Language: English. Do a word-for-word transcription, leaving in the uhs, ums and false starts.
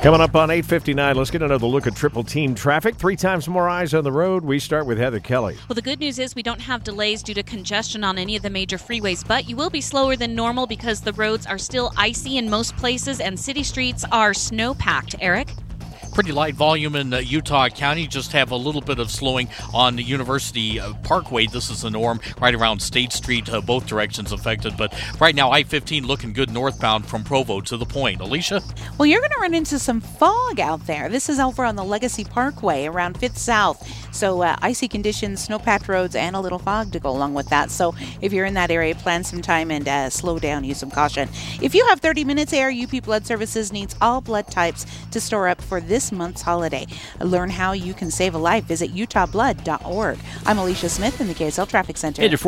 Coming up on eight fifty-nine, let's get another look at triple team traffic. Three times more eyes on the road. We start with Heather Kelly. Well, the good news is we don't have delays due to congestion on any of the major freeways, but you will be slower than normal because the roads are still icy in most places and city streets are snow-packed. Eric? Pretty light volume in uh, Utah County. Just have a little bit of slowing on the University uh, Parkway. This is the norm right around State Street, uh, both directions affected. But right now, I fifteen looking good northbound from Provo to the Point. Alicia? Well, you're going to run into some fog out there. This is over on the Legacy Parkway around Fifth South. So uh, icy conditions, snow-packed roads, and a little fog to go along with that. So if you're in that area, plan some time and uh, slow down, use some caution. If you have thirty minutes, A R U P Blood Services needs all blood types to store up for this month's holiday. Learn how you can save a life. Visit utah blood dot org. I'm Alicia Smith in the K S L Traffic Center.